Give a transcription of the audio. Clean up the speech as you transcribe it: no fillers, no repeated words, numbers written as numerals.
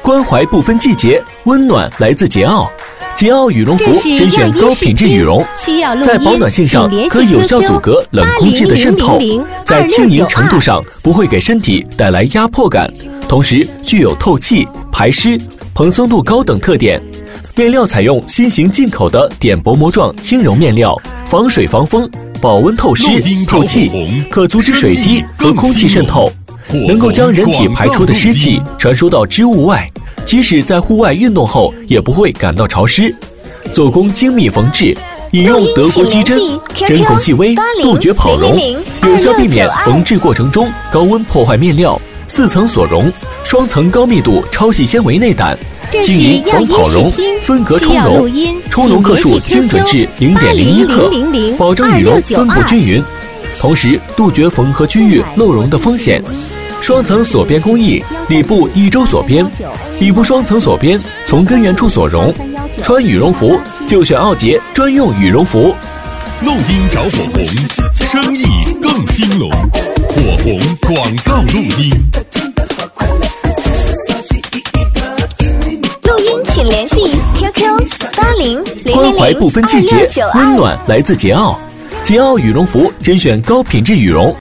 关怀不分季节，温暖来自桀骜。桀骜羽绒服甄选高品质羽绒，在保暖性上可有效阻隔冷空气的渗透，在轻盈程度上不会给身体带来压迫感，同时具有透气、排湿、蓬松度高等特点。面料采用新型进口的点薄膜状轻柔面料，防水防风，保温透湿透气，可阻止水滴和空气渗透，能够将人体排出的湿气传输到织物外，即使在户外运动后也不会感到潮湿。做工精密缝制，引用德国机针，针孔细微，杜绝跑绒，有效避免缝制过程中高温破坏面料。4层锁绒，双层高密度超细纤维内胆，轻盈防跑绒，分隔充绒，充绒克数精准至0.01克，保证羽绒分布均匀，同时杜绝缝合区域漏绒的风险。双层锁边工艺，里部1周锁边，里部双层锁边，从根源处锁绒。穿羽绒服就选奥杰专用羽绒服。 录音找火红，生意更兴隆。火红广告录音。 录音请联系 QQ80000026， 关怀不分季节，温暖来自桀骜。桀骜羽绒服甄选高品质羽绒。